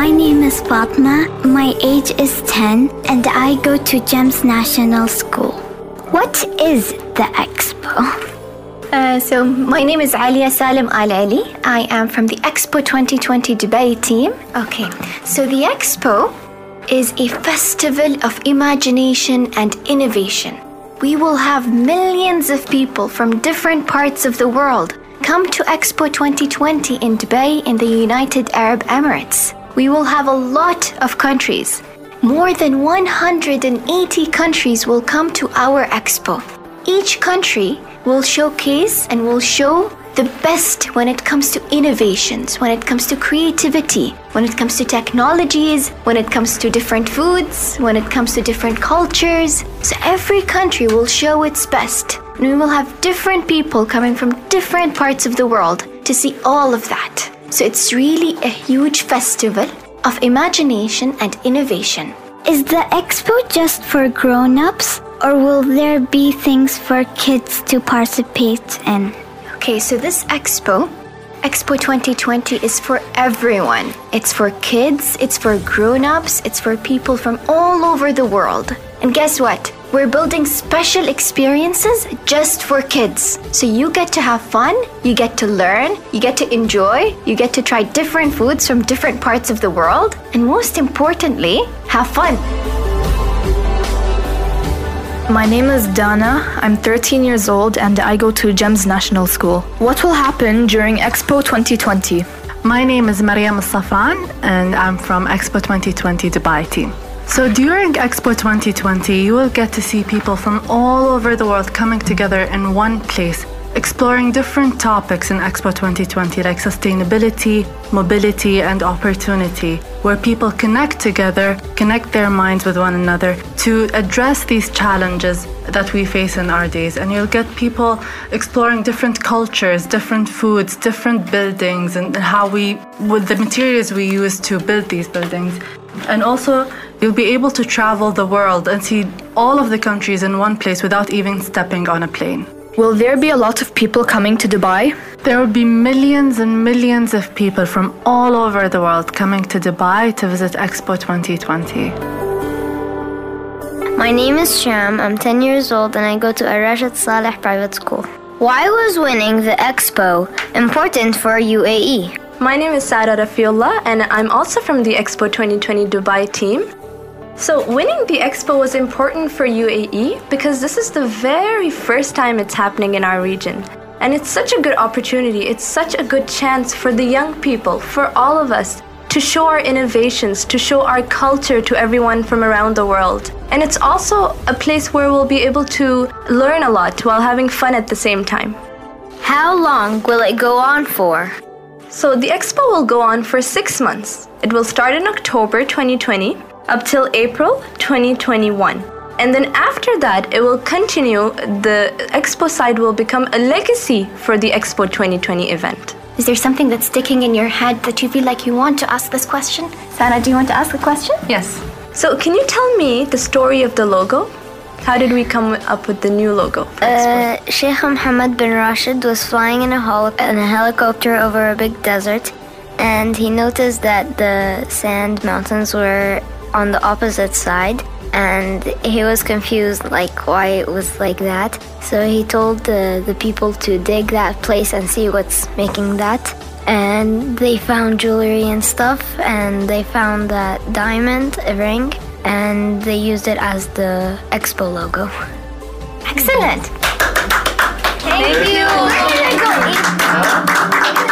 My name is Fatma, my age is 10, and I go to GEMS National School. What is the Expo? So my name is Alia Salim Al Ali. I am from the Expo 2020 Dubai team. Okay, so the Expo is a festival of imagination and innovation. We will have millions of people from different parts of the world come to Expo 2020 in Dubai in the United Arab Emirates. We will have a lot of countries. More than 180 countries will come to our Expo. Each country will showcase and will show the best when it comes to innovations, when it comes to creativity, when it comes to technologies, when it comes to different foods, when it comes to different cultures. So every country will show its best. And we will have different people coming from different parts of the world to see all of that. So it's really a huge festival of imagination and innovation. Is the Expo just for grown-ups, or will there be things for kids to participate in? Okay, so this Expo 2020 is for everyone. It's for kids, it's for grown-ups, it's for people from all over the world. And guess what? We're building special experiences just for kids. So you get to have fun, you get to learn, you get to enjoy, you get to try different foods from different parts of the world, and most importantly, have fun. My name is Dana. I'm 13 years old and I go to GEMS National School. What will happen during Expo 2020? My name is Mariam Safran and I'm from Expo 2020 Dubai team. So during Expo 2020, you will get to see people from all over the world coming together in one place, exploring different topics in Expo 2020 like sustainability, mobility, and opportunity, where people connect together, connect their minds with one another to address these challenges that we face in our days. And you'll get people exploring different cultures, different foods, different buildings, and how with the materials we use to build these buildings. And also, you'll be able to travel the world and see all of the countries in one place without even stepping on a plane. Will there be a lot of people coming to Dubai? There will be millions and millions of people from all over the world coming to Dubai to visit Expo 2020. My name is Sham. I'm 10 years old and I go to Ar-Rashid Saleh Private School. Why was winning the Expo important for UAE? My name is Sara Rafiullah and I'm also from the Expo 2020 Dubai team. So winning the Expo was important for UAE because this is the very first time it's happening in our region. And it's such a good opportunity, it's such a good chance for the young people, for all of us, to show our innovations, to show our culture to everyone from around the world. And it's also a place where we'll be able to learn a lot while having fun at the same time. How long will it go on for? So the Expo will go on for 6 months. It will start in October 2020 up till April 2021. And then after that, it will continue. The Expo side will become a legacy for the Expo 2020 event. Is there something that's sticking in your head that you feel like you want to ask this question? Sarah, do you want to ask a question? Yes. So can you tell me the story of the logo? How did we come up with the new logo for Expo? Sheikh Mohammed bin Rashid was flying in a helicopter over a big desert, and he noticed that the sand mountains were on the opposite side, and he was confused like why it was like that. So he told the people to dig that place and see what's making that. And they found jewelry and stuff, and they found that diamond, a ring, and they used it as the Expo logo. Excellent. Thank you.